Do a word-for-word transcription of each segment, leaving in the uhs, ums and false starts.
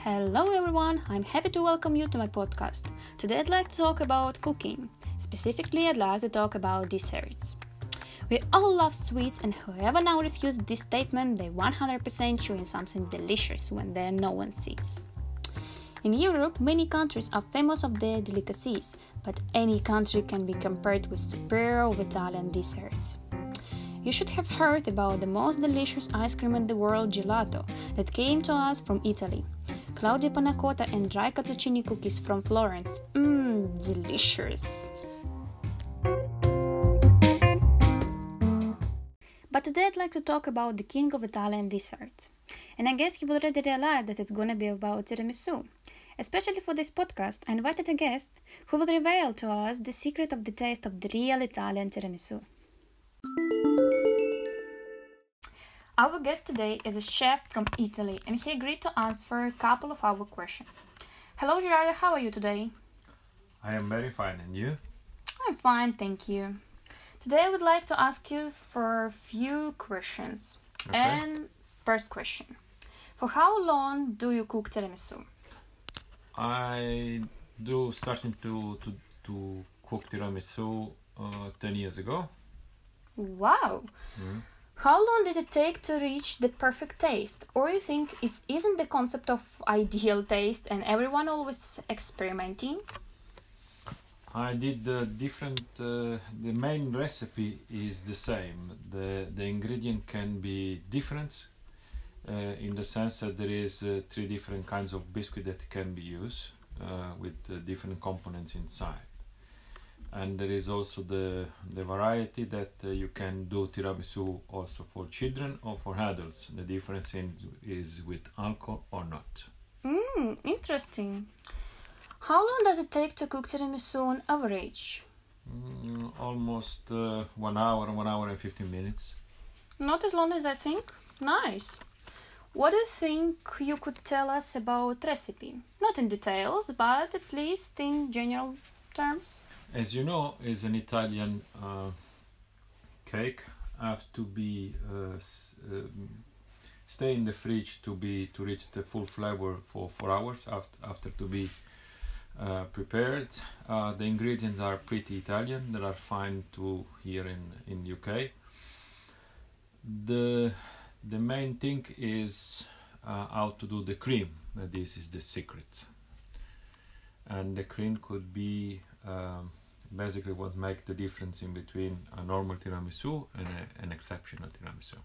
Hello everyone, I'm happy to welcome you to my podcast. Today I'd like to talk about cooking. Specifically, I'd like to talk about desserts. We all love sweets, and whoever now refutes this statement, they one hundred percent chewing something delicious when there no one sees. In Europe, many countries are famous of their delicacies, but any country can be compared with superior of Italian desserts. You should have heard about the most delicious ice cream in the world, gelato, that came to us from Italy. Claudia panna cotta and dry cottuccini cookies from Florence. Mmm, delicious! But today I'd like to talk about the king of Italian desserts. And I guess you've already realized that it's gonna be about tiramisu. Especially for this podcast, I invited a guest who will reveal to us the secret of the taste of the real Italian tiramisu. Our guest today is a chef from Italy, and he agreed to answer a couple of our questions. Hello Gerardo, how are you today? I am very fine, and you? I'm fine, thank you. Today I would like to ask you for a few questions. Okay. And first question. For how long do you cook tiramisu? I do starting to to, to cook tiramisu uh, ten years ago. Wow! Mm. How long did it take to reach the perfect taste? Or you think it isn't the concept of ideal taste and everyone always experimenting? I did the different. Uh, the main recipe is the same. The the ingredient can be different uh, in the sense that there is uh, three different kinds of biscuit that can be used uh, with uh, different components inside. And there is also the the variety that uh, you can do tiramisu also for children or for adults. The difference in, is with alcohol or not. Mmm, interesting. How long does it take to cook tiramisu on average? Mm, almost uh, one hour, one hour and fifteen minutes. Not as long as I think. Nice. What do you think you could tell us about recipe? Not in details, but at least in general terms. As you know, is an Italian uh, cake have to be uh, s- um, stay in the fridge to be to reach the full flavor for four hours after after to be uh, prepared. Uh, the ingredients are pretty Italian. They are fine to here in in U K. The the main thing is uh, how to do the cream. Uh, this is the secret, and the cream could be. Um, basically what makes the difference in between a normal tiramisu and a, an exceptional tiramisu.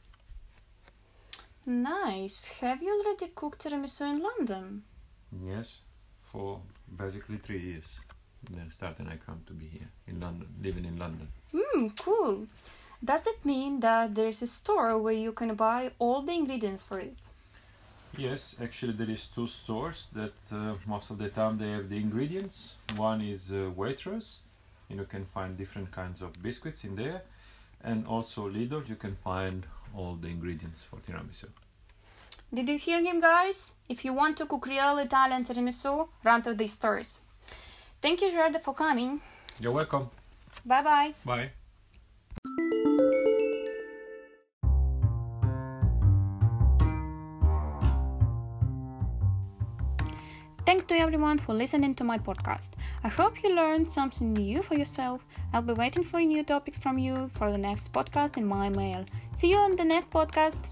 Nice. Have you already cooked tiramisu in London? Yes, for basically three years. Then starting I come to be here in London, living in London. Hmm, cool. Does that mean that there's a store where you can buy all the ingredients for it? Yes, actually there is two stores that uh, most of the time they have the ingredients. One is uh, Waitrose, and you can find different kinds of biscuits in there, and also Lidl, you can find all the ingredients for tiramisu. Did you hear him, guys? If you want to cook real Italian tiramisu, run to these stores. Thank you, Gerardo, for coming. You're welcome. Bye-bye. Bye. Thanks to everyone for listening to my podcast. I hope you learned something new for yourself. I'll be waiting for new topics from you for the next podcast in my mail. See you on the next podcast.